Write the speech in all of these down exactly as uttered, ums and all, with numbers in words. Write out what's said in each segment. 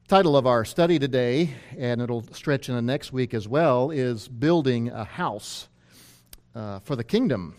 Title of our study today, and it'll stretch into next week as well, is Building a House uh, for the Kingdom.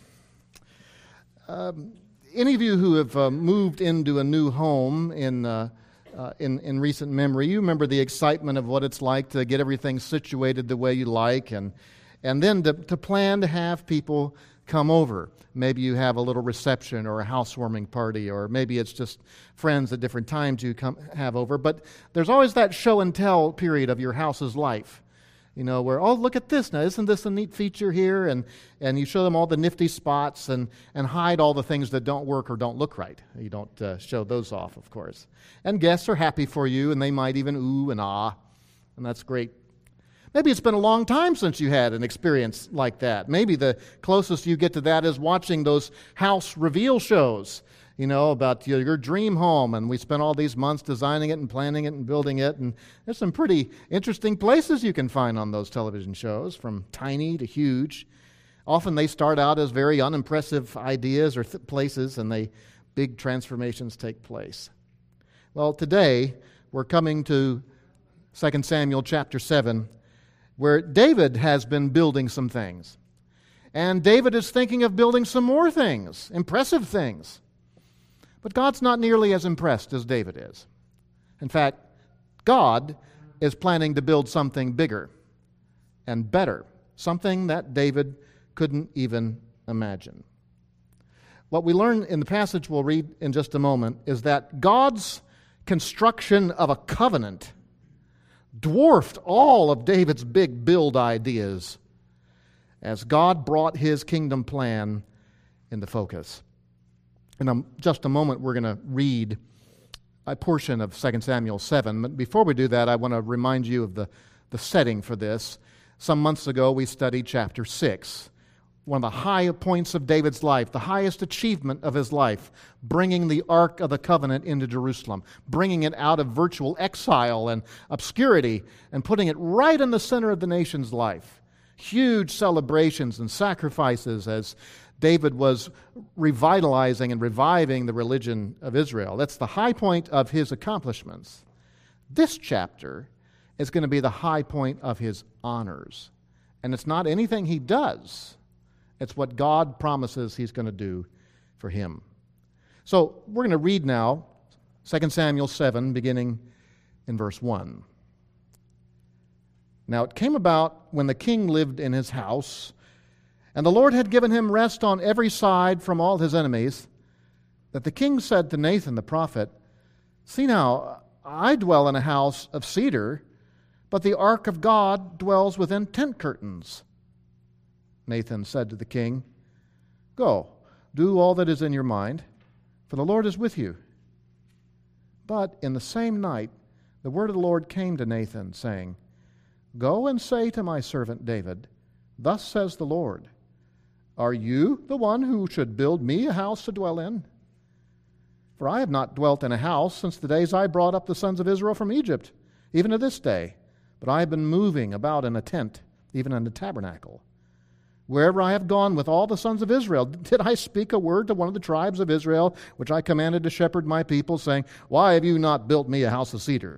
Um, any of you who have uh, moved into a new home in, uh, uh, in in recent memory, you remember the excitement of what it's like to get everything situated the way you like, and and then to, to plan to have people come over. Maybe you have a little reception or a housewarming party, or maybe it's just friends at different times you come have over. But there's always that show and tell period of your house's life, you know, where, oh, look at this now, isn't this a neat feature here? And and you show them all the nifty spots and, and hide all the things that don't work or don't look right. You don't uh, show those off, of course. And guests are happy for you, and they might even ooh and ah, and that's great. Maybe it's been a long time since you had an experience like that. Maybe the closest you get to that is watching those house reveal shows, you know, about your, your dream home. And we spent all these months designing it and planning it and building it. And there's some pretty interesting places you can find on those television shows, from tiny to huge. Often they start out as very unimpressive ideas or th- places, and they big transformations take place. Well, today we're coming to Second Samuel chapter seven, where David has been building some things. And David is thinking of building some more things, impressive things. But God's not nearly as impressed as David is. In fact, God is planning to build something bigger and better, something that David couldn't even imagine. What we learn in the passage we'll read in just a moment is that God's construction of a covenant dwarfed all of David's big build ideas as God brought his kingdom plan into focus. In a, just a moment, we're going to read a portion of Second Samuel seven. But before we do that, I want to remind you of the, the setting for this. Some months ago, we studied chapter six, one of the high points of David's life, the highest achievement of his life, bringing the Ark of the Covenant into Jerusalem, bringing it out of virtual exile and obscurity, and putting it right in the center of the nation's life. Huge celebrations and sacrifices as David was revitalizing and reviving the religion of Israel. That's the high point of his accomplishments. This chapter is going to be the high point of his honors. And it's not anything he does. It's what God promises he's going to do for him. So we're going to read now Second Samuel seven, beginning in verse one. Now it came about when the king lived in his house, and the Lord had given him rest on every side from all his enemies, that the king said to Nathan the prophet, "See now, I dwell in a house of cedar, but the ark of God dwells within tent curtains." Nathan said to the king, "Go, do all that is in your mind, for the Lord is with you." But in the same night the word of the Lord came to Nathan, saying, "Go and say to my servant David, Thus says the Lord, Are you the one who should build me a house to dwell in? For I have not dwelt in a house since the days I brought up the sons of Israel from Egypt, even to this day, but I have been moving about in a tent, even in a tabernacle. Wherever I have gone with all the sons of Israel, did I speak a word to one of the tribes of Israel, which I commanded to shepherd my people, saying, Why have you not built me a house of cedar?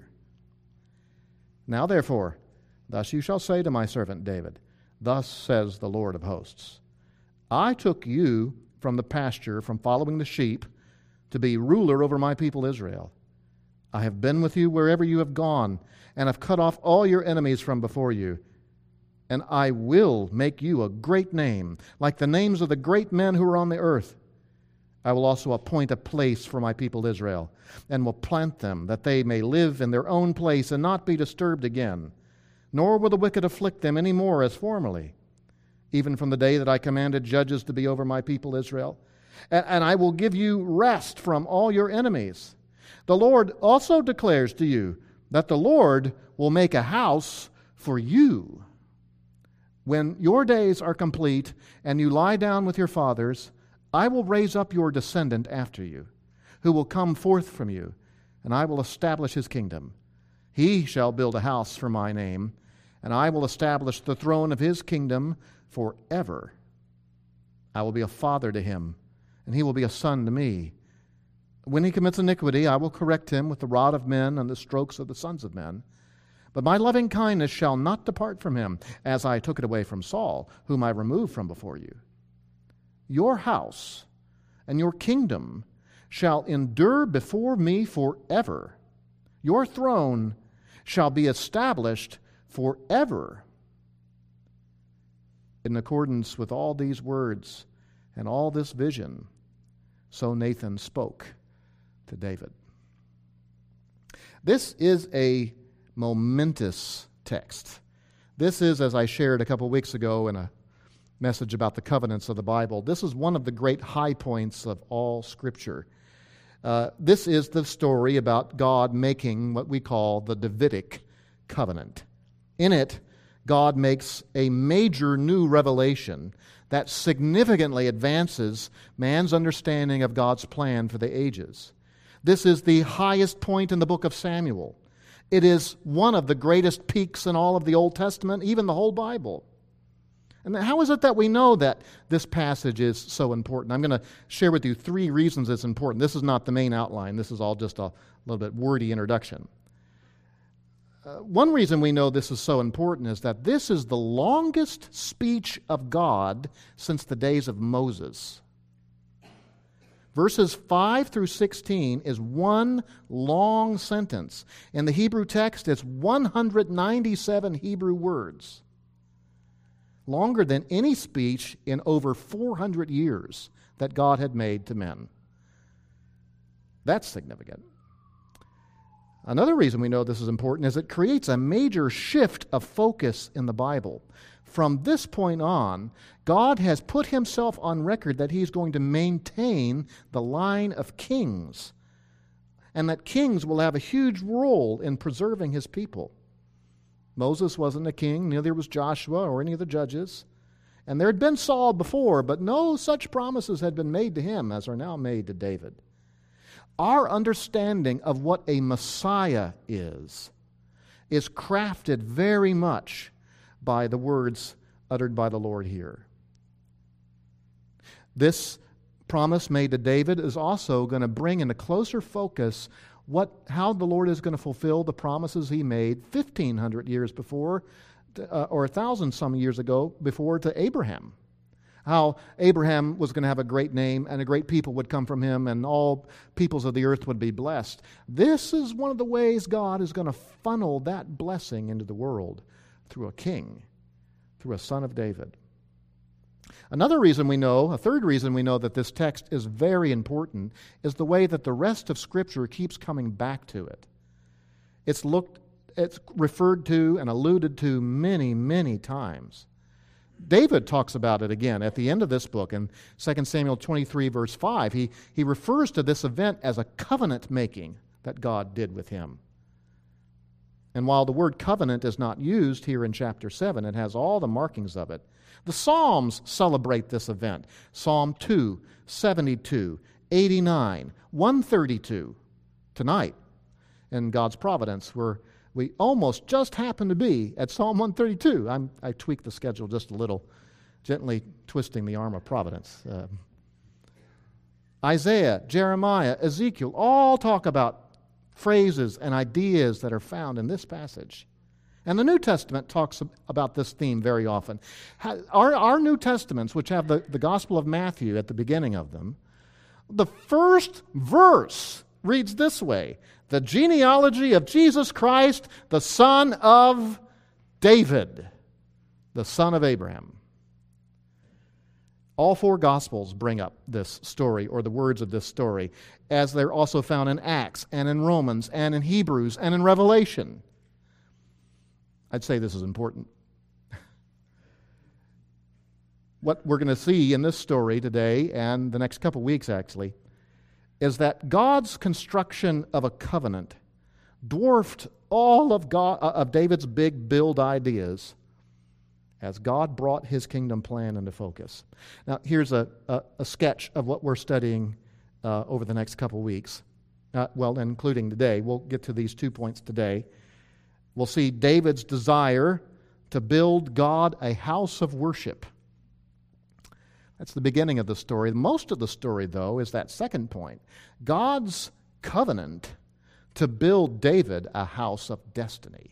Now therefore, thus you shall say to my servant David, Thus says the Lord of hosts, I took you from the pasture, from following the sheep, to be ruler over my people Israel. I have been with you wherever you have gone, and have cut off all your enemies from before you. And I will make you a great name, like the names of the great men who are on the earth. I will also appoint a place for my people Israel, and will plant them, that they may live in their own place and not be disturbed again. Nor will the wicked afflict them any more as formerly, even from the day that I commanded judges to be over my people Israel. And, and I will give you rest from all your enemies. The Lord also declares to you that the Lord will make a house for you. When your days are complete and you lie down with your fathers, I will raise up your descendant after you, who will come forth from you, and I will establish his kingdom. He shall build a house for my name, and I will establish the throne of his kingdom forever. I will be a father to him, and he will be a son to me. When he commits iniquity, I will correct him with the rod of men and the strokes of the sons of men. But my loving kindness shall not depart from him, as I took it away from Saul, whom I removed from before you. Your house and your kingdom shall endure before me forever. Your throne shall be established forever. In accordance with all these words and all this vision, so Nathan spoke to David. This is a momentous text. This is, as I shared a couple weeks ago in a message about the covenants of the Bible, this is one of the great high points of all Scripture. Uh, this is the story about God making what we call the Davidic covenant. In it, God makes a major new revelation that significantly advances man's understanding of God's plan for the ages. This is the highest point in the book of Samuel. It is one of the greatest peaks in all of the Old Testament, even the whole Bible. And how is it that we know that this passage is so important? I'm going to share with you three reasons it's important. This is not the main outline. This is all just a little bit wordy introduction. Uh, one reason we know this is so important is that this is the longest speech of God since the days of Moses. Verses five through sixteen is one long sentence. In the Hebrew text, it's one hundred ninety-seven Hebrew words. Longer than any speech in over four hundred years that God had made to men. That's significant. Another reason we know this is important is it creates a major shift of focus in the Bible. From this point on, God has put himself on record that he's going to maintain the line of kings, and that kings will have a huge role in preserving his people. Moses wasn't a king, neither was Joshua or any of the judges. And there had been Saul before, but no such promises had been made to him as are now made to David. Our understanding of what a Messiah is, is crafted very much by the words uttered by the Lord here. This promise made to David is also going to bring into closer focus what, how the Lord is going to fulfill the promises he made fifteen hundred years before, uh, or one thousand some years ago before to Abraham. How Abraham was going to have a great name and a great people would come from him and all peoples of the earth would be blessed. This is one of the ways God is going to funnel that blessing into the world through a king, through a son of David. Another reason we know, a third reason we know that this text is very important is the way that the rest of Scripture keeps coming back to it. It's looked, it's referred to and alluded to many, many times. David talks about it again at the end of this book in Second Samuel twenty-three, verse five. He, he refers to this event as a covenant making that God did with him. And while the word covenant is not used here in chapter seven, it has all the markings of it. The Psalms celebrate this event. Psalm two, seventy-two, eighty-nine, one thirty-two. Tonight, in God's providence, we're We almost just happen to be at Psalm one thirty-two. I'm, I tweaked the schedule just a little, gently twisting the arm of providence. Uh, Isaiah, Jeremiah, Ezekiel all talk about phrases and ideas that are found in this passage. And the New Testament talks about this theme very often. Our, our New Testaments, which have the, the Gospel of Matthew at the beginning of them, the first verse reads this way: the genealogy of Jesus Christ, the son of David, the son of Abraham. All four Gospels bring up this story, or the words of this story, as they're also found in Acts and in Romans and in Hebrews and in Revelation. I'd say this is important. What we're going to see in this story today and the next couple weeks, actually, is that God's construction of a covenant dwarfed all of God, of David's big build ideas as God brought his kingdom plan into focus. Now, here's a, a, a sketch of what we're studying uh, over the next couple weeks. Uh, well, including today. We'll get to these two points today. We'll see David's desire to build God a house of worship. That's the beginning of the story. Most of the story, though, is that second point. God's covenant to build David a house of destiny.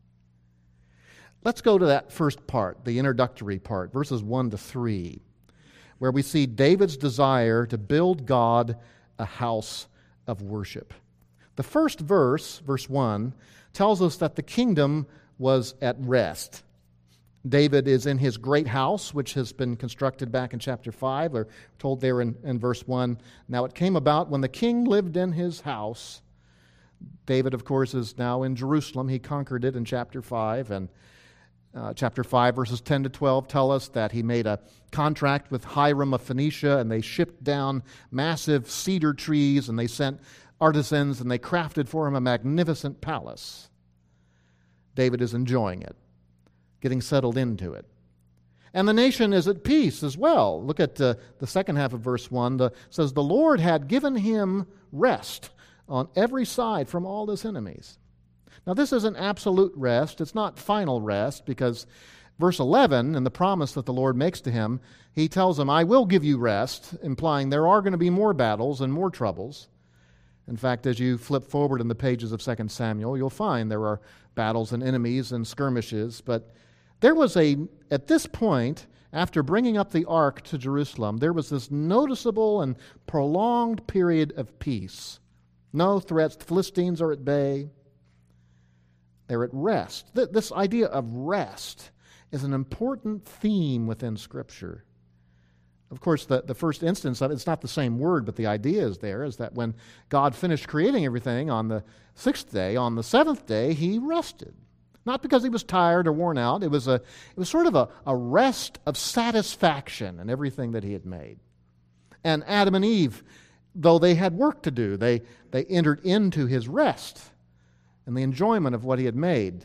Let's go to that first part, the introductory part, verses one to three, where we see David's desire to build God a house of worship. The first verse, verse one, tells us that the kingdom was at rest. David is in his great house, which has been constructed back in chapter five, or told there in, in verse one. Now it came about when the king lived in his house. David, of course, is now in Jerusalem. He conquered it in chapter five, and uh, chapter five, verses ten to twelve tell us that he made a contract with Hiram of Phoenicia, and they shipped down massive cedar trees, and they sent artisans, and they crafted for him a magnificent palace. David is enjoying it, getting settled into it. And the nation is at peace as well. Look at uh, the second half of verse one. The, it says, the Lord had given him rest on every side from all his enemies. Now this isn't absolute rest. It's not final rest, because verse eleven, and the promise that the Lord makes to him, he tells him, I will give you rest, implying there are going to be more battles and more troubles. In fact, as you flip forward in the pages of Second Samuel, you'll find there are battles and enemies and skirmishes. But there was a, at this point, after bringing up the ark to Jerusalem, there was this noticeable and prolonged period of peace. No threats. The Philistines are at bay. They're at rest. Th- this idea of rest is an important theme within Scripture. Of course, the, the first instance of it, it's not the same word, but the idea is there, is that when God finished creating everything on the sixth day, on the seventh day, he rested. Not because he was tired or worn out. It was a it was sort of a, a rest of satisfaction in everything that he had made. And Adam and Eve, though they had work to do, they, they entered into his rest and the enjoyment of what he had made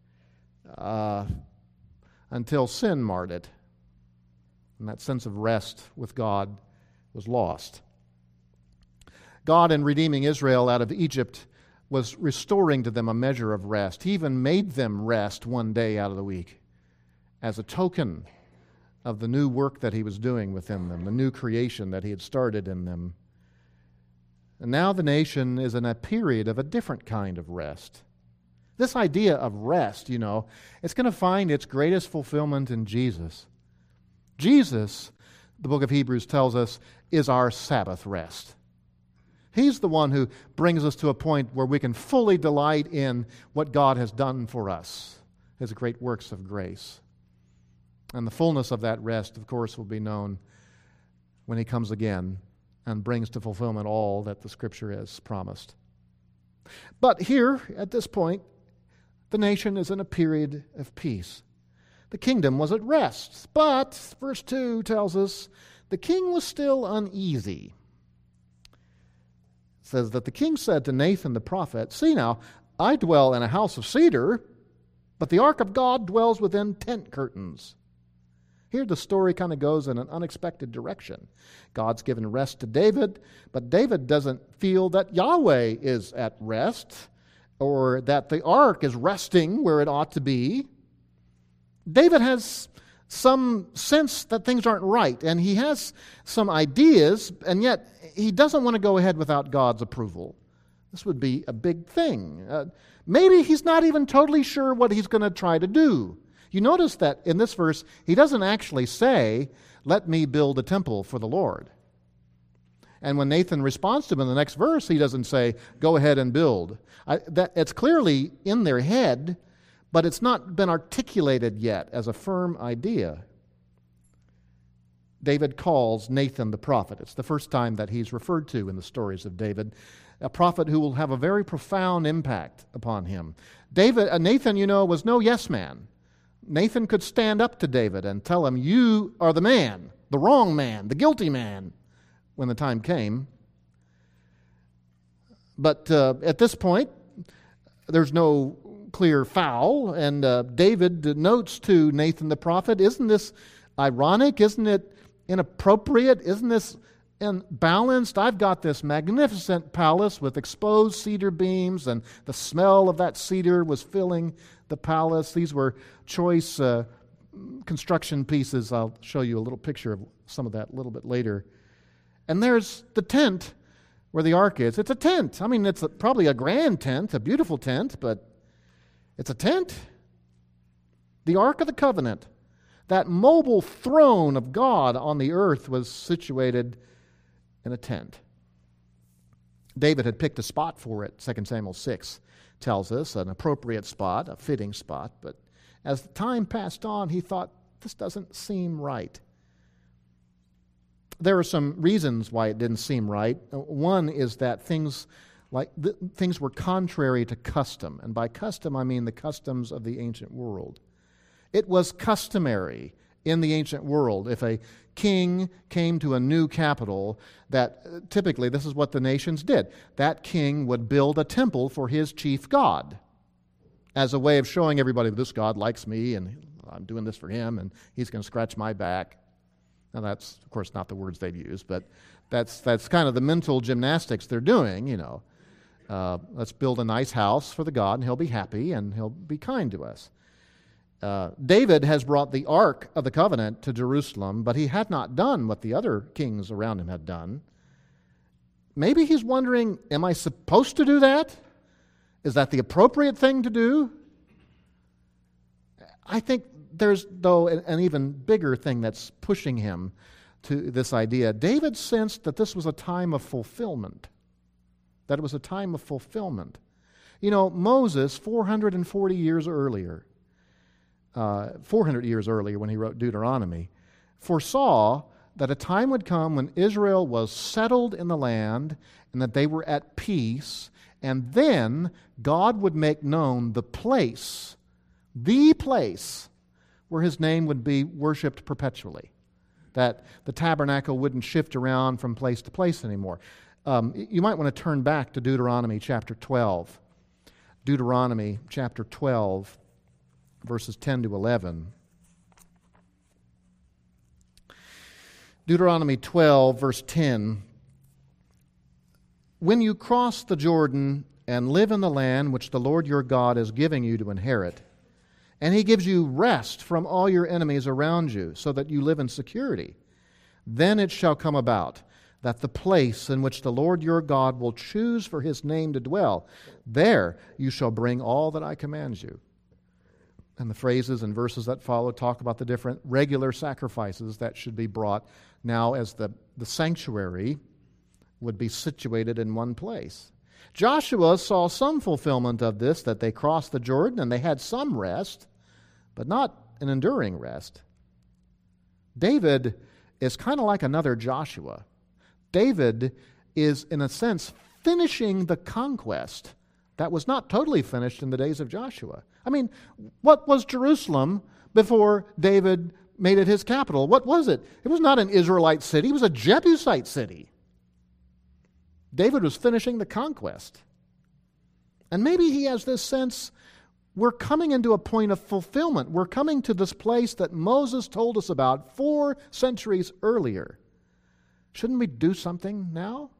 uh, until sin marred it. And that sense of rest with God was lost. God, in redeeming Israel out of Egypt, was restoring to them a measure of rest. He even made them rest one day out of the week as a token of the new work that he was doing within them, the new creation that he had started in them. And now the nation is in a period of a different kind of rest. This idea of rest, you know, it's going to find its greatest fulfillment in Jesus. Jesus, the book of Hebrews tells us, is our Sabbath rest. He's the one who brings us to a point where we can fully delight in what God has done for us, His great works of grace. And the fullness of that rest, of course, will be known when He comes again and brings to fulfillment all that the Scripture has promised. But here, at this point, the nation is in a period of peace. The kingdom was at rest, but, verse two tells us, the king was still uneasy. It says that the king said to Nathan the prophet, see now, I dwell in a house of cedar, but the ark of God dwells within tent curtains. Here the story kind of goes in an unexpected direction. God's given rest to David, but David doesn't feel that Yahweh is at rest, or that the ark is resting where it ought to be. David has some sense that things aren't right, and he has some ideas, and yet he doesn't want to go ahead without God's approval. This would be a big thing. Uh, maybe he's not even totally sure what he's going to try to do. You notice that in this verse, he doesn't actually say, let me build a temple for the Lord. And when Nathan responds to him in the next verse, he doesn't say, go ahead and build. I, that, it's clearly in their head, but it's not been articulated yet as a firm idea. David calls Nathan the prophet. It's the first time that he's referred to in the stories of David, a prophet who will have a very profound impact upon him. David, uh, Nathan, you know, was no yes man. Nathan could stand up to David and tell him, you are the man, the wrong man, the guilty man, when the time came. But uh, at this point, there's no clear foul, and uh, David notes to Nathan the prophet, isn't this ironic? Isn't it inappropriate? Isn't this unbalanced? I've got this magnificent palace with exposed cedar beams, and the smell of that cedar was filling the palace. These were choice uh, construction pieces. I'll show you a little picture of some of that a little bit later. And there's the tent where the ark is. It's a tent. I mean, it's a, probably a grand tent, a beautiful tent, but it's a tent. The Ark of the Covenant, that mobile throne of God on the earth, was situated in a tent. David had picked a spot for it. Second Samuel six tells us, an appropriate spot, a fitting spot. But as the time passed on, he thought, this doesn't seem right. There are some reasons why it didn't seem right. One is that things like th- things were contrary to custom. And by custom, I mean the customs of the ancient world. It was customary in the ancient world, if a king came to a new capital, that uh, typically this is what the nations did. That king would build a temple for his chief god as a way of showing everybody, this God likes me and I'm doing this for him and he's going to scratch my back. Now that's, of course, not the words they've used, but that's that's kind of the mental gymnastics they're doing, you know. Uh, let's build a nice house for the God and he'll be happy and he'll be kind to us. Uh, David has brought the Ark of the Covenant to Jerusalem, but he had not done what the other kings around him had done. Maybe he's wondering, am I supposed to do that? Is that the appropriate thing to do? I think there's, though, an, an even bigger thing that's pushing him to this idea. David sensed that this was a time of fulfillment, that it was a time of fulfillment. You know, Moses, four hundred forty years earlier, Uh, four hundred years earlier when he wrote Deuteronomy, foresaw that a time would come when Israel was settled in the land and that they were at peace, and then God would make known the place, the place where His name would be worshipped perpetually, that the tabernacle wouldn't shift around from place to place anymore. Um, you might want to turn back to Deuteronomy chapter twelve. Deuteronomy chapter twelve. Verses ten to eleven. Deuteronomy twelve, verse ten. When you cross the Jordan and live in the land which the Lord your God is giving you to inherit, and He gives you rest from all your enemies around you, so that you live in security, then it shall come about that the place in which the Lord your God will choose for His name to dwell, there you shall bring all that I command you. And the phrases and verses that follow talk about the different regular sacrifices that should be brought now as the, the sanctuary would be situated in one place. Joshua saw some fulfillment of this, that they crossed the Jordan and they had some rest, but not an enduring rest. David is kind of like another Joshua. David is, in a sense, finishing the conquest that was not totally finished in the days of Joshua. I mean, what was Jerusalem before David made it his capital? What was it? It was not an Israelite city. It was a Jebusite city. David was finishing the conquest. And maybe he has this sense, we're coming into a point of fulfillment. We're coming to this place that Moses told us about four centuries earlier. Shouldn't we do something now?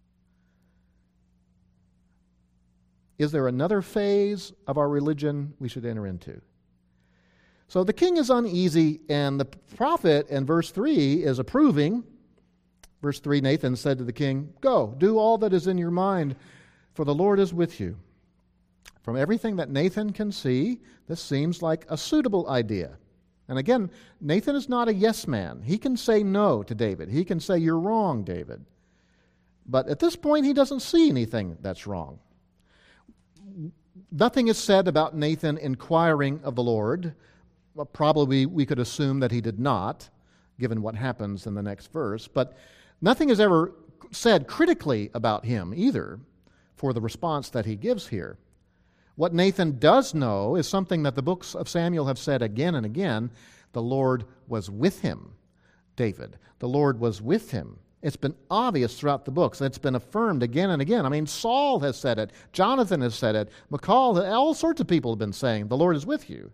Is there another phase of our religion we should enter into? So the king is uneasy, and the prophet in verse three is approving. Verse three, Nathan said to the king, "Go, do all that is in your mind, for the Lord is with you." From everything that Nathan can see, this seems like a suitable idea. And again, Nathan is not a yes man. He can say no to David. He can say, "You're wrong, David." But at this point, he doesn't see anything that's wrong. Nothing is said about Nathan inquiring of the Lord. Well, probably we could assume that he did not, given what happens in the next verse. But nothing is ever said critically about him either for the response that he gives here. What Nathan does know is something that the books of Samuel have said again and again. The Lord was with him, David. The Lord was with him. It's been obvious throughout the books. It's been affirmed again and again. I mean, Saul has said it. Jonathan has said it. Michal, all sorts of people have been saying, the Lord is with you.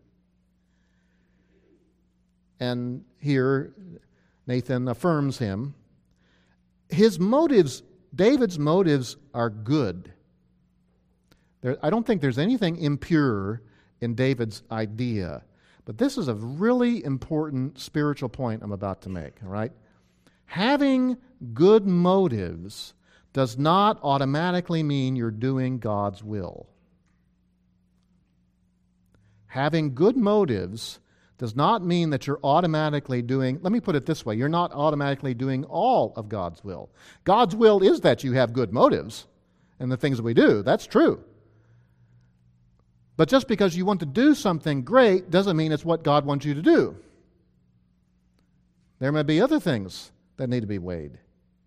And here, Nathan affirms him. His motives, David's motives, are good. There, I don't think there's anything impure in David's idea. But this is a really important spiritual point I'm about to make, all right? Having good motives does not automatically mean you're doing God's will. Having good motives does not mean that you're automatically doing, let me put it this way, you're not automatically doing all of God's will. God's will is that you have good motives in the things that we do. That's true. But just because you want to do something great doesn't mean it's what God wants you to do. There may be other things that need to be weighed.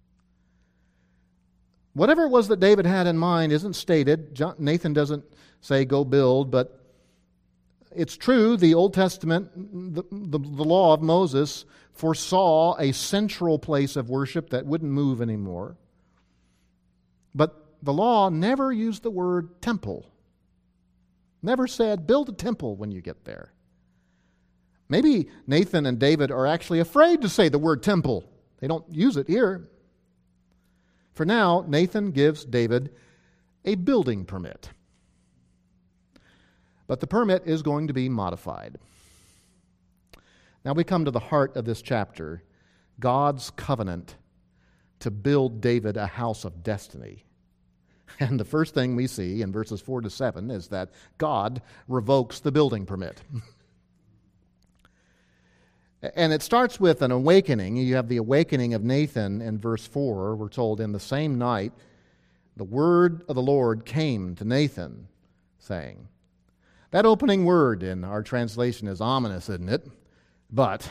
Whatever it was that David had in mind isn't stated. Nathan doesn't say, go build, but it's true, the Old Testament, the, the, the law of Moses foresaw a central place of worship that wouldn't move anymore. But the law never used the word temple. Never said, build a temple when you get there. Maybe Nathan and David are actually afraid to say the word temple. They don't use it here. For now, Nathan gives David a building permit. But the permit is going to be modified. Now we come to the heart of this chapter, God's covenant to build David a house of destiny. And the first thing we see in verses four to seven is that God revokes the building permit. And it starts with an awakening. You have the awakening of Nathan in verse four. We're told, in the same night, the word of the Lord came to Nathan, saying, that opening word in our translation is ominous, isn't it? But,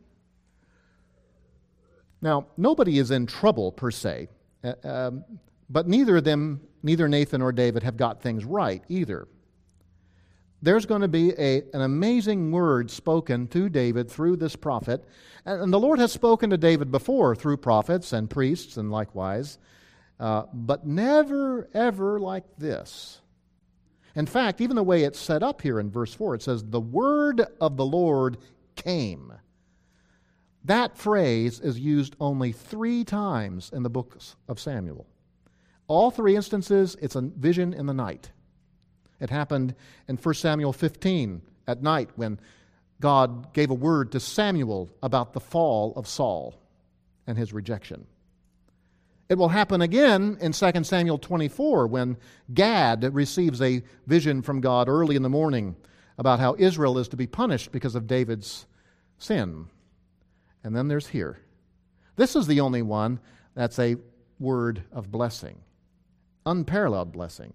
now, nobody is in trouble per se, uh, um, but neither of them, neither Nathan or David have got things right either. There's going to be a, an amazing word spoken to David through this prophet, and, and the Lord has spoken to David before through prophets and priests and likewise, uh, but never, ever like this. In fact, even the way it's set up here in verse four, it says, the word of the Lord came. That phrase is used only three times in the books of Samuel. All three instances, it's a vision in the night. It happened in First Samuel fifteen at night when God gave a word to Samuel about the fall of Saul and his rejection. It will happen again in Second Samuel twenty-four when Gad receives a vision from God early in the morning about how Israel is to be punished because of David's sin. And then there's here. This is the only one that's a word of blessing, unparalleled blessing.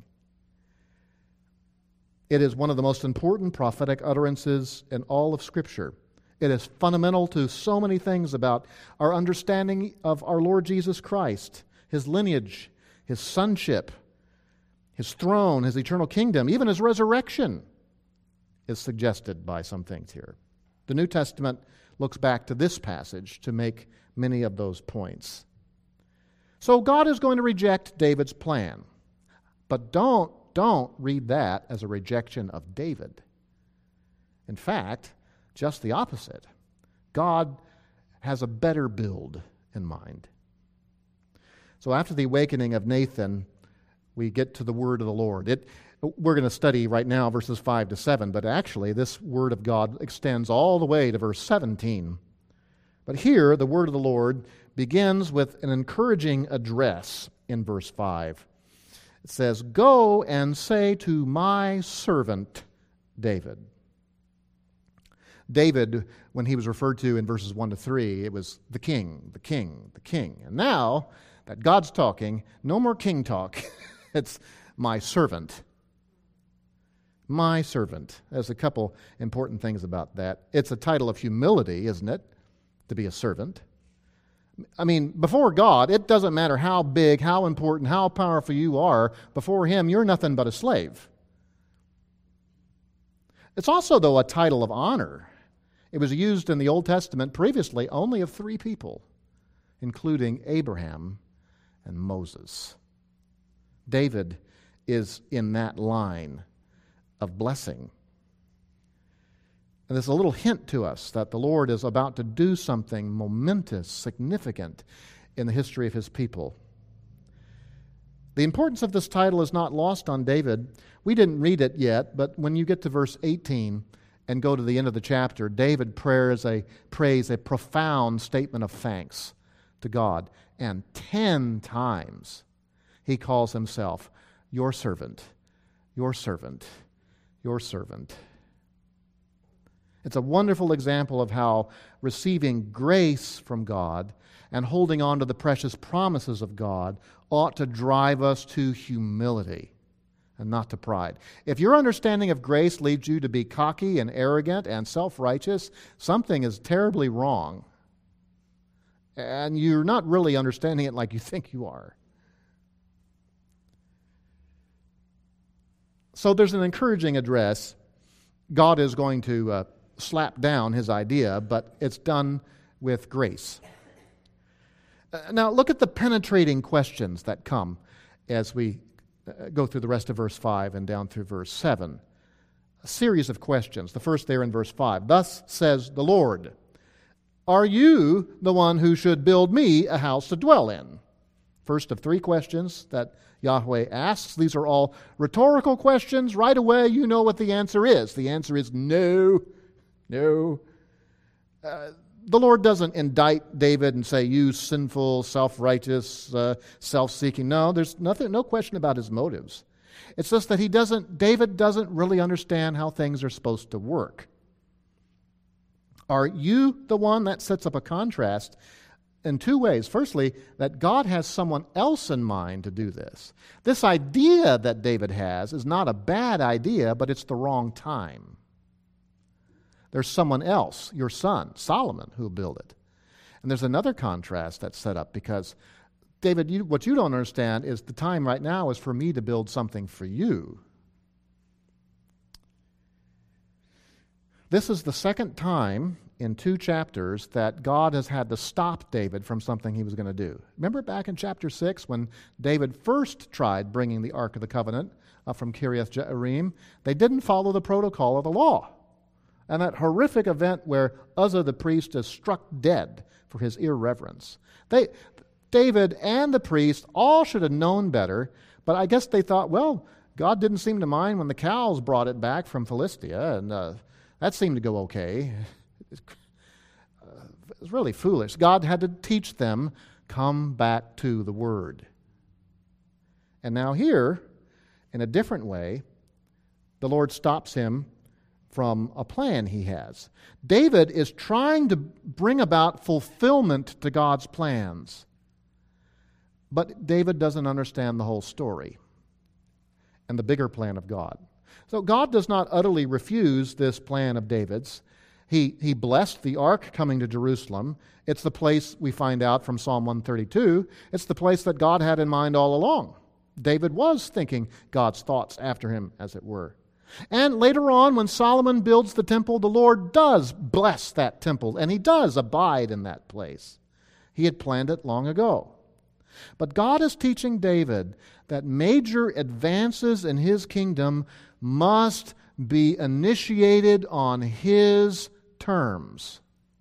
It is one of the most important prophetic utterances in all of Scripture. It is fundamental to so many things about our understanding of our Lord Jesus Christ, His lineage, His sonship, His throne, His eternal kingdom, even His resurrection is suggested by some things here. The New Testament looks back to this passage to make many of those points. So God is going to reject David's plan. But don't, don't read that as a rejection of David. In fact, just the opposite. God has a better build in mind. So after the awakening of Nathan, we get to the word of the Lord. It, we're going to study right now verses five to seven, but actually this word of God extends all the way to verse seventeen. But here, the word of the Lord begins with an encouraging address in verse five. It says, "Go and say to my servant David." David, when he was referred to in verses one to three, it was the king, the king, the king. And now that God's talking, no more king talk. It's my servant. My servant. There's a couple important things about that. It's a title of humility, isn't it? To be a servant. I mean, before God, it doesn't matter how big, how important, how powerful you are. Before Him, you're nothing but a slave. It's also, though, a title of honor. It was used in the Old Testament previously only of three people, including Abraham and Moses. David is in that line of blessing. And there's a little hint to us that the Lord is about to do something momentous, significant in the history of His people. The importance of this title is not lost on David. We didn't read it yet, but when you get to verse eighteen, and go to the end of the chapter, David prays a, prays a profound statement of thanks to God. And ten times he calls himself your servant, your servant, your servant. It's a wonderful example of how receiving grace from God and holding on to the precious promises of God ought to drive us to humility and not to pride. If your understanding of grace leads you to be cocky and arrogant and self-righteous, something is terribly wrong. And you're not really understanding it like you think you are. So there's an encouraging address. God is going to uh, slap down his idea, but it's done with grace. Uh, now look at the penetrating questions that come as we uh, go through the rest of verse five and down through verse seven. A series of questions. The first there in verse five. Thus says the Lord, are you the one who should build me a house to dwell in? First of three questions that Yahweh asks. These are all rhetorical questions. Right away you know what the answer is. The answer is no. No. Uh, the Lord doesn't indict David and say, you sinful, self-righteous, uh, self-seeking. No, there's nothing, no question about his motives. It's just that he doesn't, David doesn't really understand how things are supposed to work. Are you the one? That sets up a contrast in two ways. Firstly, that God has someone else in mind to do this. This idea that David has is not a bad idea, but it's the wrong time. There's someone else, your son, Solomon, who will build it. And there's another contrast that's set up because, David, you, what you don't understand is the time right now is for me to build something for you. This is the second time in two chapters that God has had to stop David from something he was going to do. Remember back in chapter six when David first tried bringing the Ark of the Covenant uh, from Kiriath Jearim? They didn't follow the protocol of the law. And that horrific event where Uzzah the priest is struck dead for his irreverence. They, David and the priest all should have known better, but I guess they thought, well, God didn't seem to mind when the cows brought it back from Philistia, and uh, that seemed to go okay. It was really foolish. God had to teach them, come back to the Word. And now here, in a different way, the Lord stops him from a plan he has. David is trying to bring about fulfillment to God's plans. But David doesn't understand the whole story and the bigger plan of God. So God does not utterly refuse this plan of David's. He, he blessed the ark coming to Jerusalem. It's the place, we find out from Psalm one thirty-two, it's the place that God had in mind all along. David was thinking God's thoughts after him, as it were. And later on, when Solomon builds the temple, the Lord does bless that temple, and he does abide in that place. He had planned it long ago. But God is teaching David that major advances in his kingdom must be initiated on his terms.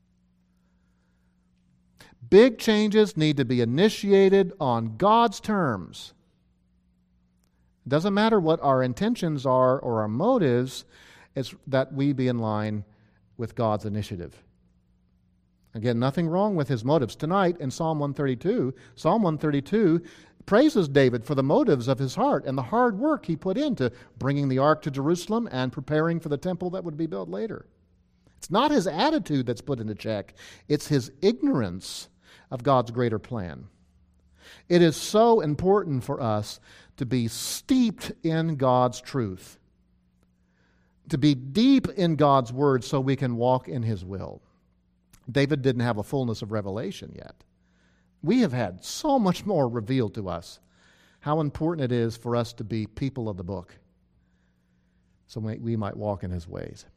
Big changes need to be initiated on God's terms. It doesn't matter what our intentions are or our motives, it's that we be in line with God's initiative. Again, nothing wrong with his motives. Tonight in Psalm one thirty-two, Psalm one thirty-two praises David for the motives of his heart and the hard work he put into bringing the ark to Jerusalem and preparing for the temple that would be built later. It's not his attitude that's put into check. It's his ignorance of God's greater plan. It is so important for us to be steeped in God's truth, to be deep in God's word so we can walk in his will. David didn't have a fullness of revelation yet. We have had so much more revealed to us. How important it is for us to be people of the book so we might walk in his ways.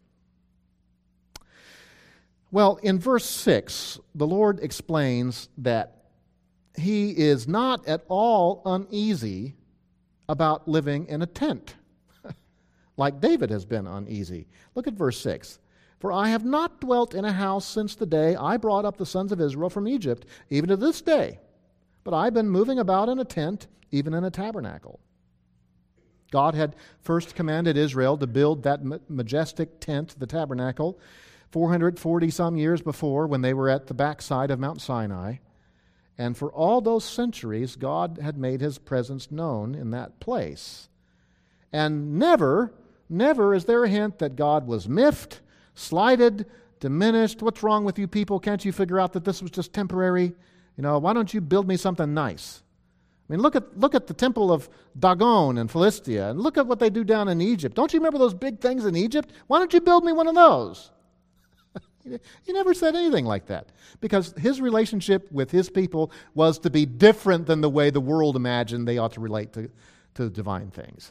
Well, in verse six, the Lord explains that he is not at all uneasy about living in a tent, like David has been uneasy. Look at verse six. For I have not dwelt in a house since the day I brought up the sons of Israel from Egypt, even to this day. But I've been moving about in a tent, even in a tabernacle. God had first commanded Israel to build that majestic tent, the tabernacle, four hundred forty some years before when they were at the backside of Mount Sinai. And for all those centuries, God had made His presence known in that place. And never, never is there a hint that God was miffed, slighted, diminished. What's wrong with you people? Can't you figure out that this was just temporary? You know, why don't you build me something nice? I mean, look at look at the temple of Dagon in Philistia, and look at what they do down in Egypt. Don't you remember those big things in Egypt? Why don't you build me one of those? He never said anything like that, because his relationship with his people was to be different than the way the world imagined they ought to relate to, to divine things.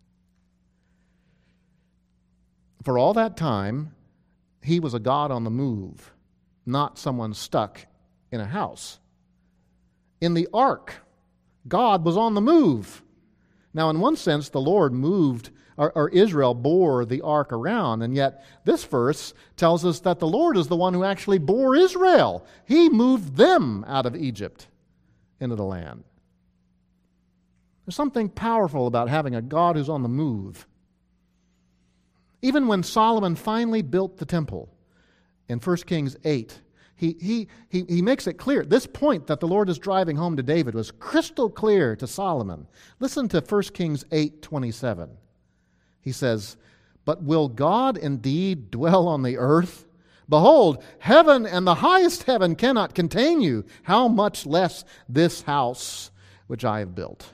For all that time, he was a God on the move, not someone stuck in a house. In the ark, God was on the move. Now, in one sense, the Lord moved, or, or Israel bore the ark around, and yet this verse tells us that the Lord is the one who actually bore Israel. He moved them out of Egypt into the land. There's something powerful about having a God who's on the move. Even when Solomon finally built the temple in First Kings eight, He, he, he, he makes it clear. This point that the Lord is driving home to David was crystal clear to Solomon. Listen to First Kings eight twenty-seven. He says, "But will God indeed dwell on the earth? Behold, heaven and the highest heaven cannot contain you. How much less this house which I have built?"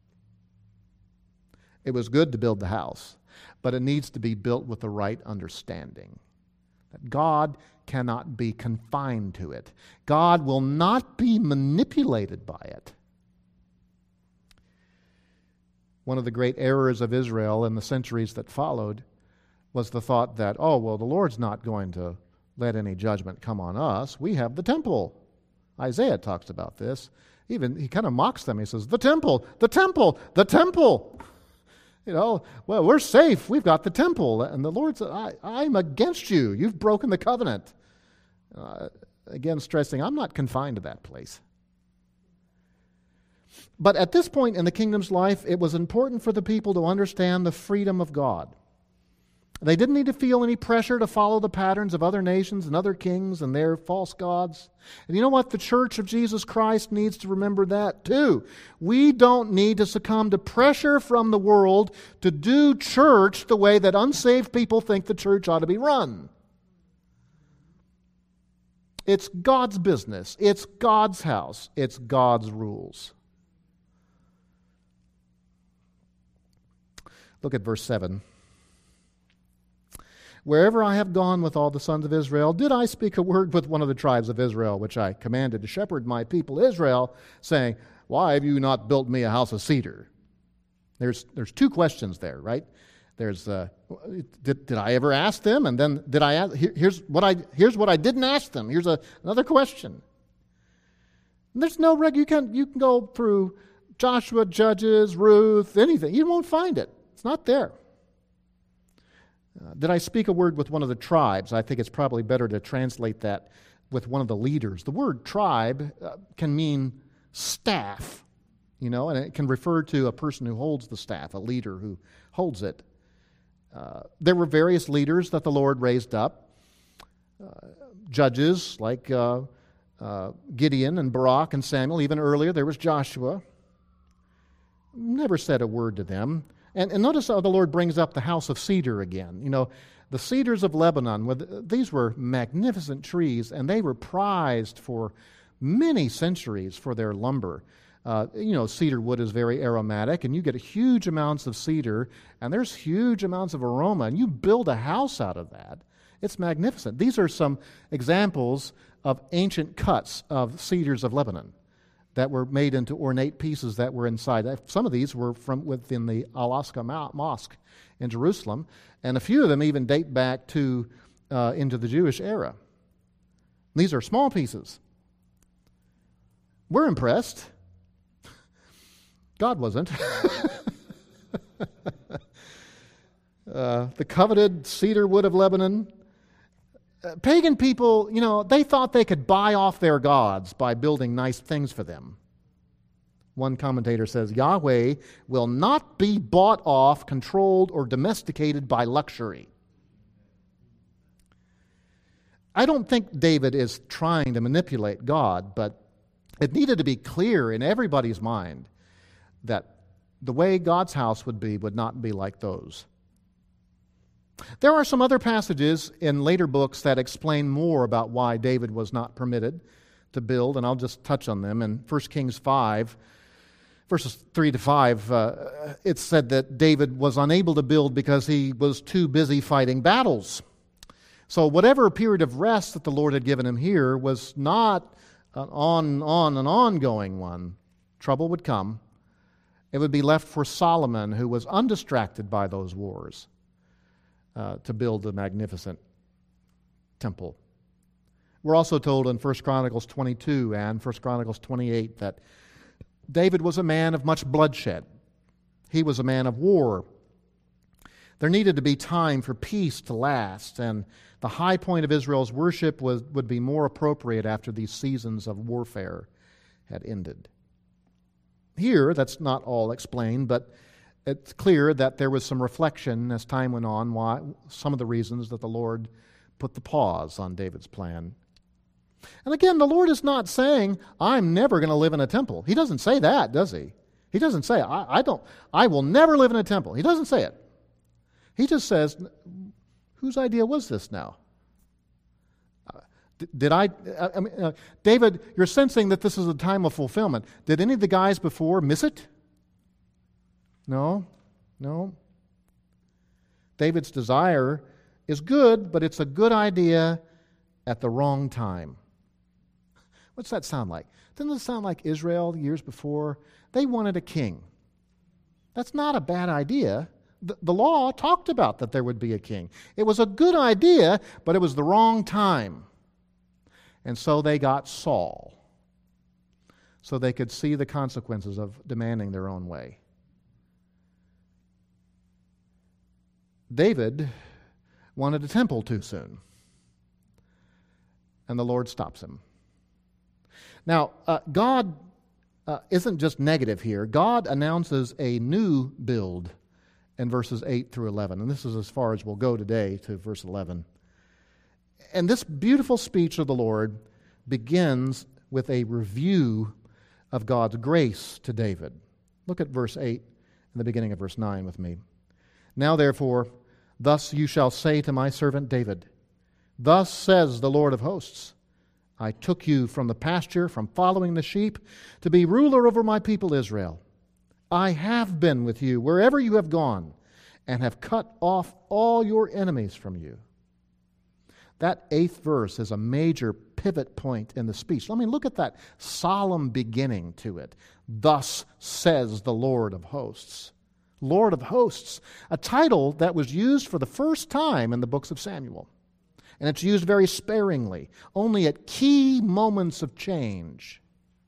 It was good to build the house, but it needs to be built with the right understanding. That God cannot be confined to it. God will not be manipulated by it. One of the great errors of Israel in the centuries that followed was the thought that, oh, well, the Lord's not going to let any judgment come on us. We have the temple. Isaiah talks about this. Even he kind of mocks them. He says, the temple, the temple, the temple. You know, well, we're safe. We've got the temple. And the Lord said, I, I'm against you. You've broken the covenant. Uh, again, stressing, I'm not confined to that place. But at this point in the kingdom's life, it was important for the people to understand the freedom of God. They didn't need to feel any pressure to follow the patterns of other nations and other kings and their false gods. And you know what? The Church of Jesus Christ needs to remember that too. We don't need to succumb to pressure from the world to do church the way that unsaved people think the church ought to be run. It's God's business. It's God's house. It's God's rules. Look at verse seven. "Wherever I have gone with all the sons of Israel, did I speak a word with one of the tribes of Israel, which I commanded to shepherd my people Israel, saying, why have you not built me a house of cedar?" There's there's two questions there, right? There's uh, did, did I ever ask them? And then did I ask, here, here's what I here's what I didn't ask them. Here's a, another question. And there's no reg. You can you can go through Joshua, Judges, Ruth, anything. You won't find it. It's not there. Uh, did I speak a word with one of the tribes? I think it's probably better to translate that with one of the leaders. The word tribe uh, can mean staff, you know, and it can refer to a person who holds the staff, a leader who holds it. Uh, there were various leaders that the Lord raised up. Uh, judges like uh, uh, Gideon and Barak and Samuel. Even earlier there was Joshua. Never said a word to them. And, and notice how the Lord brings up the house of cedar again. You know, the cedars of Lebanon, with, these were magnificent trees, and they were prized for many centuries for their lumber. Uh, you know, cedar wood is very aromatic, and you get huge amounts of cedar, and there's huge amounts of aroma, and you build a house out of that. It's magnificent. These are some examples of ancient cuts of cedars of Lebanon that were made into ornate pieces that were inside. Some of these were from within the Al-Aqsa Mosque in Jerusalem, and a few of them even date back to uh, into the Jewish era. These are small pieces. We're impressed. God wasn't. uh, the coveted cedar wood of Lebanon. Uh, pagan people, you know, they thought they could buy off their gods by building nice things for them. One commentator says, Yahweh will not be bought off, controlled, or domesticated by luxury. I don't think David is trying to manipulate God, but it needed to be clear in everybody's mind that the way God's house would be would not be like those. There are some other passages in later books that explain more about why David was not permitted to build, and I'll just touch on them. In First Kings five, verses three to five, uh, it said that David was unable to build because he was too busy fighting battles. So whatever period of rest that the Lord had given him here was not an on, on, and ongoing one. Trouble would come. It would be left for Solomon, who was undistracted by those wars, uh, to build the magnificent temple. We're also told in First Chronicles twenty-two and First Chronicles twenty-eight that David was a man of much bloodshed. He was a man of war. There needed to be time for peace to last, and the high point of Israel's worship was, would be more appropriate after these seasons of warfare had ended. Here, that's not all explained, but it's clear that there was some reflection as time went on, why some of the reasons that the Lord put the pause on David's plan. And again, the Lord is not saying, I'm never going to live in a temple. He doesn't say that, does he? He doesn't say, I, I don't, I will never live in a temple. He doesn't say it. He just says, whose idea was this now? Uh, did, did I, I mean, uh, David, you're sensing that this is a time of fulfillment. Did any of the guys before miss it? No, no. David's desire is good, but it's a good idea at the wrong time. What's that sound like? Doesn't it sound like Israel years before? They wanted a king. That's not a bad idea. The, the law talked about that there would be a king. It was a good idea, but it was the wrong time. And so they got Saul, so they could see the consequences of demanding their own way. David wanted a temple too soon, and the Lord stops him. Now, uh, God uh, isn't just negative here. God announces a new build in verses eight through eleven, and this is as far as we'll go today, to verse eleven. And this beautiful speech of the Lord begins with a review of God's grace to David. Look at verse eight and the beginning of verse nine with me. Now therefore, thus you shall say to my servant David, thus says the Lord of hosts, I took you from the pasture, from following the sheep, to be ruler over my people Israel. I have been with you wherever you have gone, and have cut off all your enemies from you. That eighth verse is a major pivot point in the speech. I mean, look at that solemn beginning to it. Thus says the Lord of hosts. Lord of hosts, a title that was used for the first time in the books of Samuel. And it's used very sparingly, only at key moments of change.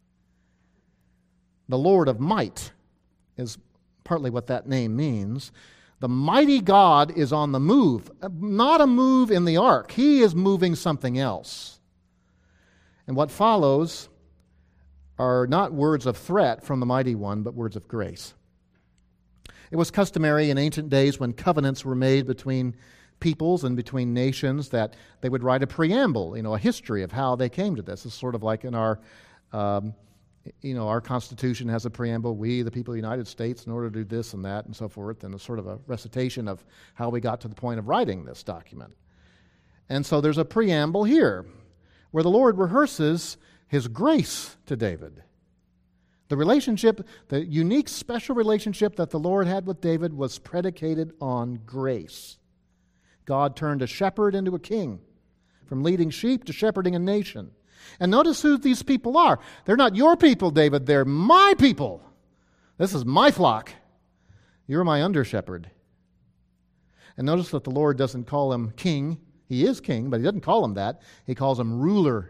The Lord of might is partly what that name means. The mighty God is on the move, not a move in the ark. He is moving something else. And what follows are not words of threat from the mighty one, but words of grace. It was customary in ancient days when covenants were made between peoples and between nations that they would write a preamble, you know, a history of how they came to this. It's sort of like in our, um, you know, our Constitution has a preamble. We, the people of the United States, in order to do this and that and so forth, and it's sort of a recitation of how we got to the point of writing this document. And so there's a preamble here where the Lord rehearses His grace to David. The relationship, the unique, special relationship that the Lord had with David was predicated on grace. God turned a shepherd into a king, from leading sheep to shepherding a nation. And notice who these people are. They're not your people, David. They're my people. This is my flock. You're my under-shepherd. And notice that the Lord doesn't call him king. He is king, but he doesn't call him that. He calls him ruler.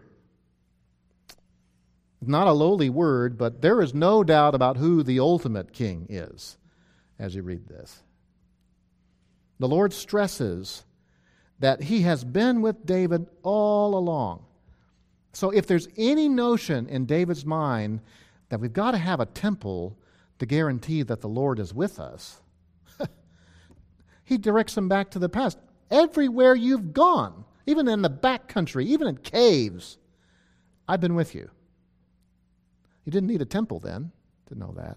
Not a lowly word, but there is no doubt about who the ultimate king is as you read this. The Lord stresses that He has been with David all along. So if there's any notion in David's mind that we've got to have a temple to guarantee that the Lord is with us. He directs them back to the past. Everywhere you've gone, even in the back country, even in caves, I've been with you. You didn't need a temple then to know that.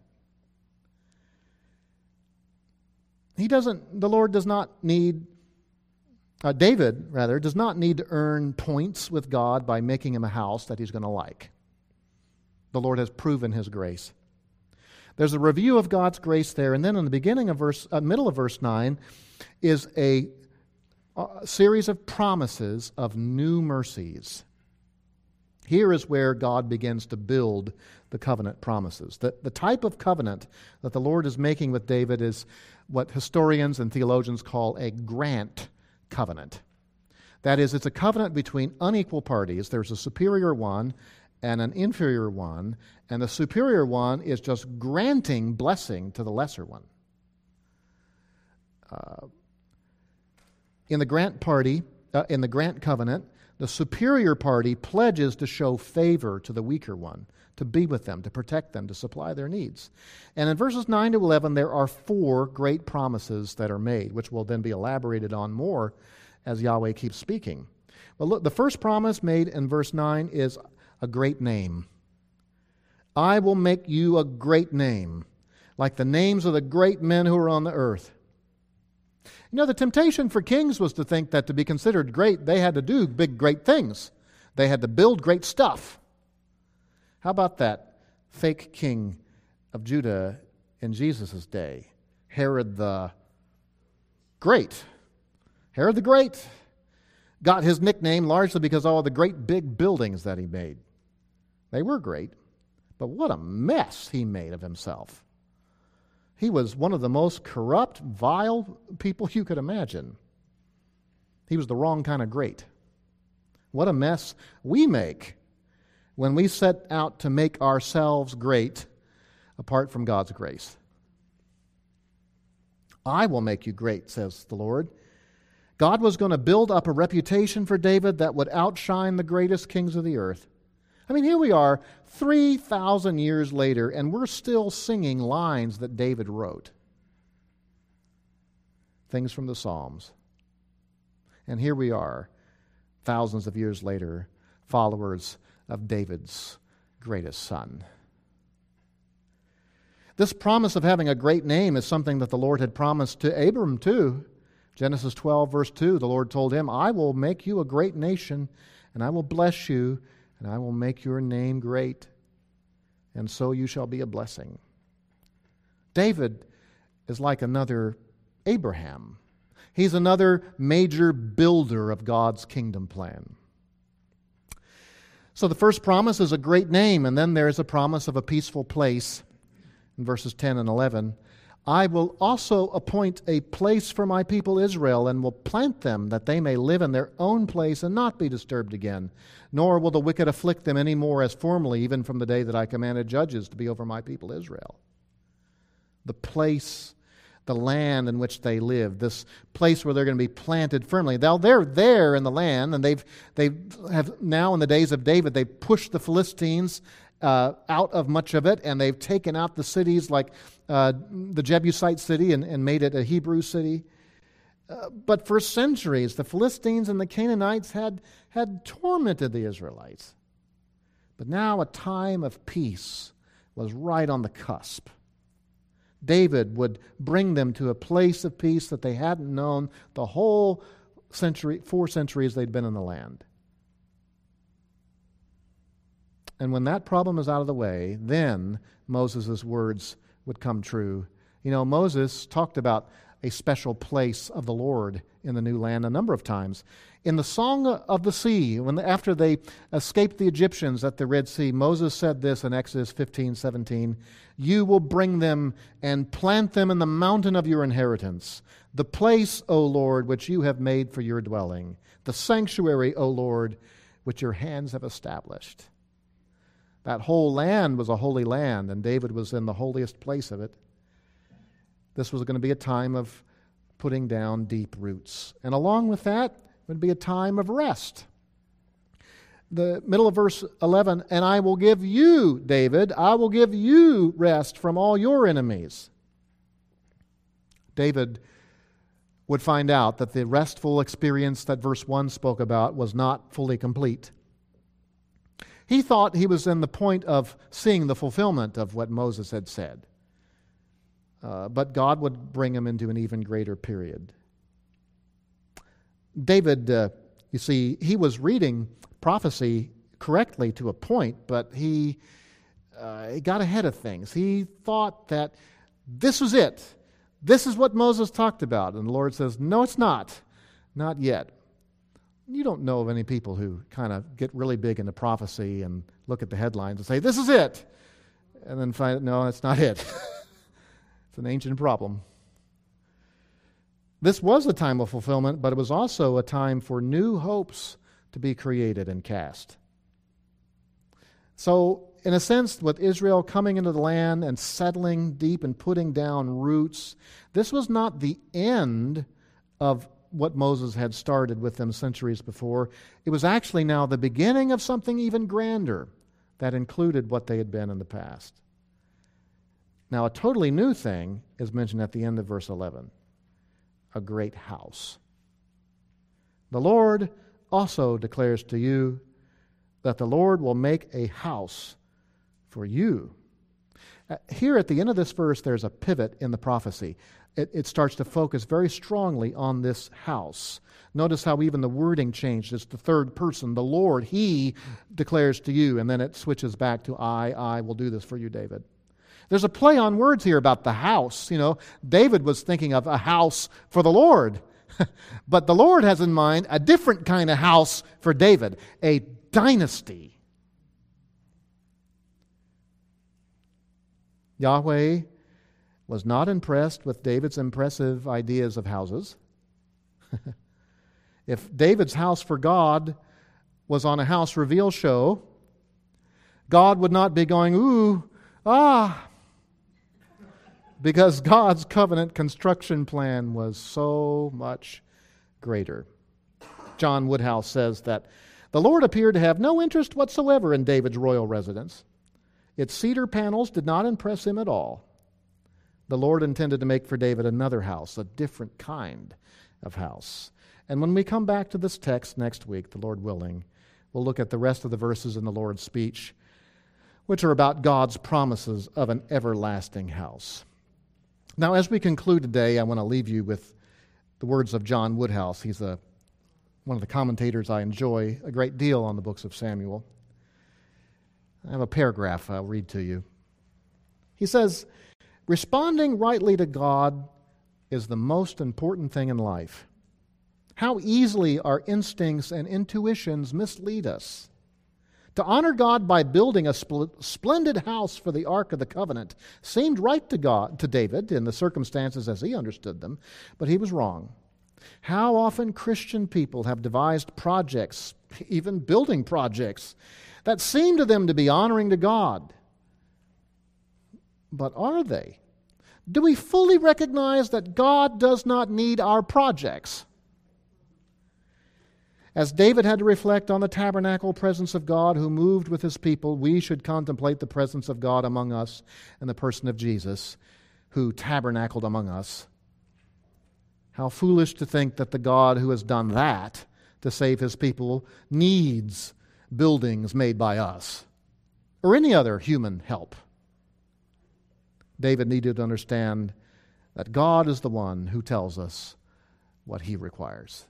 He doesn't, the Lord does not need, uh, David, rather, does not need to earn points with God by making him a house that he's going to like. The Lord has proven his grace. There's a review of God's grace there, and then in the beginning of verse, uh, middle of verse nine, is a, a series of promises of new mercies. Here is where God begins to build the covenant promises. The, the type of covenant that the Lord is making with David is what historians and theologians call a grant covenant. That is, it's a covenant between unequal parties. There's a superior one and an inferior one, and the superior one is just granting blessing to the lesser one. Uh, in the grant party, uh, in the grant covenant, the superior party pledges to show favor to the weaker one, to be with them, to protect them, to supply their needs. And in verses nine to eleven, there are four great promises that are made, which will then be elaborated on more as Yahweh keeps speaking. Well, look, the first promise made in verse nine is a great name. I will make you a great name, like the names of the great men who are on the earth. You know, the temptation for kings was to think that to be considered great, they had to do big, great things. They had to build great stuff. How about that fake king of Judah in Jesus' day, Herod the Great? Herod the Great got his nickname largely because of all the great big buildings that he made. They were great, but what a mess he made of himself. He was one of the most corrupt, vile people you could imagine. He was the wrong kind of great. What a mess we make when we set out to make ourselves great apart from God's grace. I will make you great, says the Lord. God was going to build up a reputation for David that would outshine the greatest kings of the earth. I mean, here we are, three thousand years later, and we're still singing lines that David wrote. Things from the Psalms. And here we are, thousands of years later, followers of David's greatest son. This promise of having a great name is something that the Lord had promised to Abram too. Genesis twelve, verse two, the Lord told him, I will make you a great nation, and I will bless you, and I will make your name great, and so you shall be a blessing. David is like another Abraham. He's another major builder of God's kingdom plan. So the first promise is a great name, and then there's a promise of a peaceful place in verses ten and eleven. I will also appoint a place for my people Israel, and will plant them that they may live in their own place and not be disturbed again. Nor will the wicked afflict them any more as formerly, even from the day that I commanded judges to be over my people Israel. The place, the land in which they live, this place where they're going to be planted firmly. Now they're there in the land, and they've they have now in the days of David, they pushed the Philistines uh, out of much of it, and they've taken out the cities like uh, the Jebusite city and, and made it a Hebrew city. Uh, but for centuries, the Philistines and the Canaanites had, had tormented the Israelites. But now a time of peace was right on the cusp. David would bring them to a place of peace that they hadn't known the whole century, four centuries they'd been in the land. And when that problem is out of the way, then Moses' words would come true. You know, Moses talked about a special place of the Lord in the new land a number of times. In the Song of the Sea, when after they escaped the Egyptians at the Red Sea, Moses said this in Exodus fifteen seventeen, you will bring them and plant them in the mountain of your inheritance, the place, O Lord, which you have made for your dwelling, the sanctuary, O Lord, which your hands have established. That whole land was a holy land, and David was in the holiest place of it. This was going to be a time of putting down deep roots. And along with that would be a time of rest. The middle of verse eleven, and I will give you, David, I will give you rest from all your enemies. David would find out that the restful experience that verse one spoke about was not fully complete. He thought he was in the point of seeing the fulfillment of what Moses had said. Uh, but God would bring him into an even greater period. David, uh, you see, he was reading prophecy correctly to a point, but he, uh, he got ahead of things. He thought that this was it. This is what Moses talked about. And the Lord says, no, it's not. Not yet. You don't know of any people who kind of get really big into prophecy and look at the headlines and say, this is it. And then find, no, it's not it. It's an ancient problem. This was a time of fulfillment, but it was also a time for new hopes to be created and cast. So, in a sense, with Israel coming into the land and settling deep and putting down roots, this was not the end of what Moses had started with them centuries before. It was actually now the beginning of something even grander that included what they had been in the past. Now, a totally new thing is mentioned at the end of verse eleven. A great house. The Lord also declares to you that the Lord will make a house for you. Uh, here at the end of this verse, there's a pivot in the prophecy. It, it starts to focus very strongly on this house. Notice how even the wording changed. It's the third person. The Lord, He declares to you. And then it switches back to I, I will do this for you, David. There's a play on words here about the house. You know, David was thinking of a house for the Lord. But the Lord has in mind a different kind of house for David, a dynasty. Yahweh was not impressed with David's impressive ideas of houses. If David's house for God was on a house reveal show, God would not be going, ooh, ah, because God's covenant construction plan was so much greater. John Woodhouse says that the Lord appeared to have no interest whatsoever in David's royal residence. Its cedar panels did not impress him at all. The Lord intended to make for David another house, a different kind of house. And when we come back to this text next week, the Lord willing, we'll look at the rest of the verses in the Lord's speech, which are about God's promises of an everlasting house. Now, as we conclude today, I want to leave you with the words of John Woodhouse. He's a, one of the commentators I enjoy a great deal on the books of Samuel. I have a paragraph I'll read to you. He says, responding rightly to God is the most important thing in life. How easily our instincts and intuitions mislead us. To honor God by building a spl- splendid house for the Ark of the Covenant seemed right to God, to David, in the circumstances as he understood them, but he was wrong. How often Christian people have devised projects, even building projects, that seem to them to be honoring to God. But are they? Do we fully recognize that God does not need our projects? As David had to reflect on the tabernacle presence of God who moved with His people, we should contemplate the presence of God among us in the person of Jesus, who tabernacled among us. How foolish to think that the God who has done that to save His people needs buildings made by us or any other human help. David needed to understand that God is the one who tells us what He requires.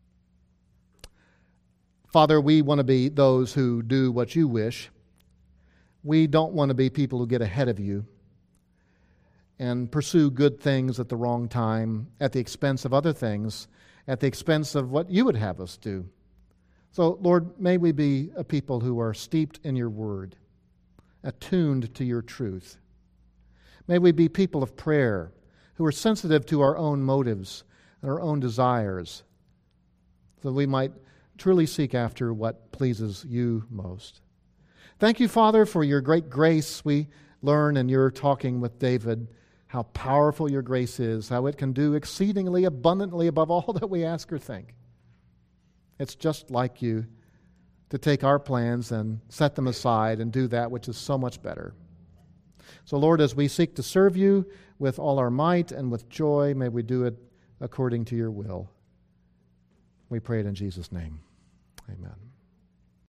Father, we want to be those who do what You wish. We don't want to be people who get ahead of You and pursue good things at the wrong time, at the expense of other things, at the expense of what You would have us do. So, Lord, may we be a people who are steeped in Your Word, attuned to Your truth. May we be people of prayer who are sensitive to our own motives and our own desires, so that we might truly seek after what pleases You most. Thank You, Father, for Your great grace. We learn in Your talking with David how powerful Your grace is, how it can do exceedingly abundantly above all that we ask or think. It's just like You to take our plans and set them aside and do that which is so much better. So, Lord, as we seek to serve you with all our might and with joy, may we do it according to your will. We pray it in Jesus' name. Amen.